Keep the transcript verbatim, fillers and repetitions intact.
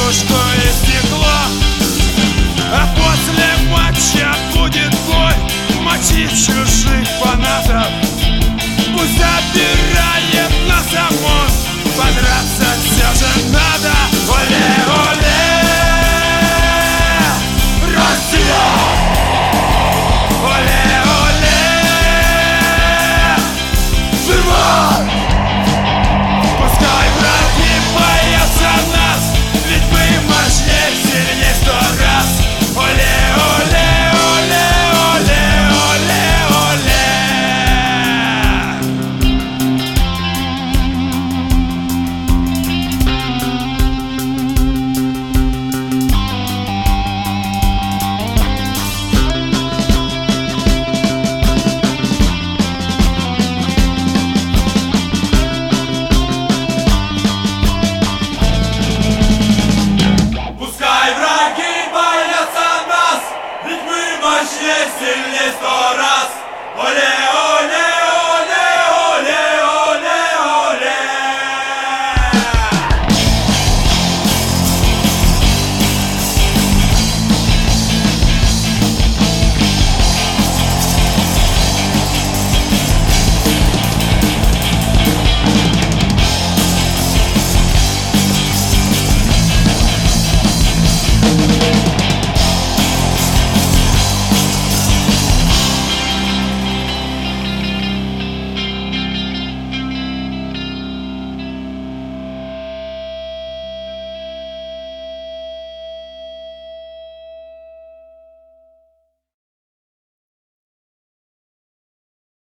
кружку и стекло. А после матча будет бой, мочить чужих фанатов. Пусть забирает нас ОМОН, подраться все же надо. Оле-оле, Россия! Оле-оле, живой! Пускай враги боятся нас, ведь мы мощнее, сильнее сто раз. Оле-оле, оле-оле, оле-оле. Пускай враги боятся нас, ведь мы мощнее, сильнее сто раз. Оле!